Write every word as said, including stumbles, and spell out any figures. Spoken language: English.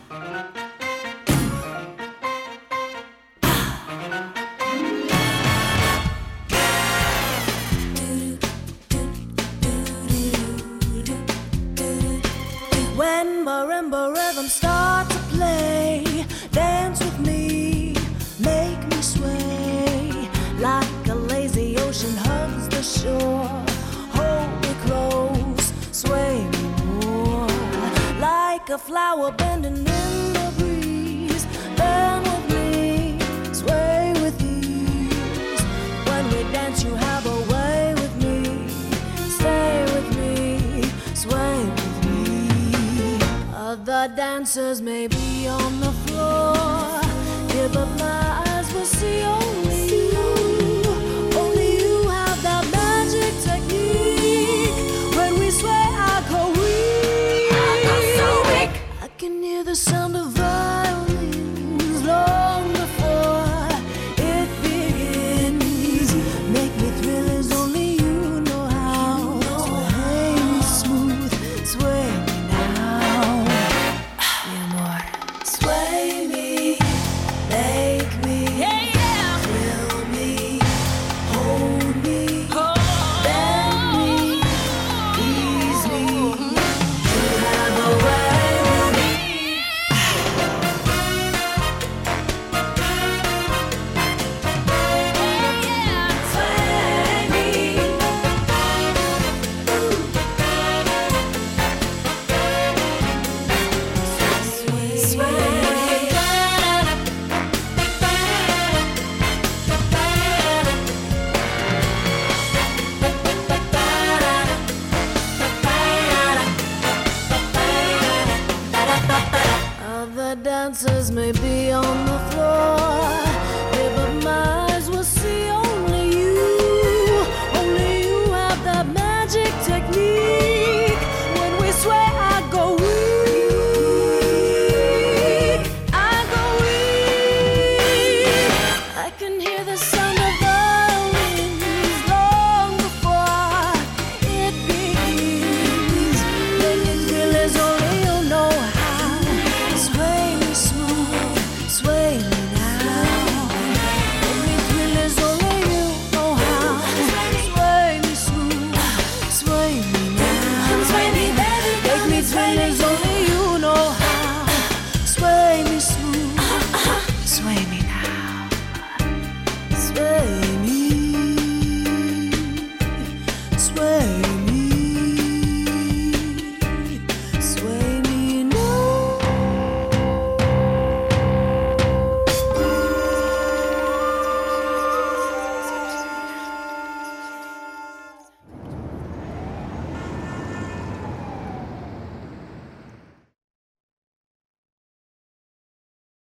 When marimba rhythms start to play, dance with me, make me sway. Like a lazy ocean hugs the shore, hold me close, sway me more. Like a flower bending in the breeze, bend with me, sway with ease. When we dance you have a way with me, stay with me, sway with me. Other dancers may be on the floor, yeah, but my eyes will see only you. Only you have that magic technique. When we sway, I go weak. I go so weak. I can hear the sound of violins long before it begins. Make me thrill as only you know how. Sway me smooth, sway me now. Sway me, make me, yeah, yeah. Thrill me, hold me, oh. Bend me, ease me. You have a way with me. Yeah, yeah. Sway me, sway, sway. Other dancers may be on the floor, yeah, but my eyes will see only you. Only you have that magic technique. When we sway, I go weak. I go weak. I can hear the sound of violins long before it begins. Make it feel as only you know how. Sway me smooth, sway me now. Make me thrill as only you know how. Sway me smooth, sway me now. Sway me, baby, make me thrill as only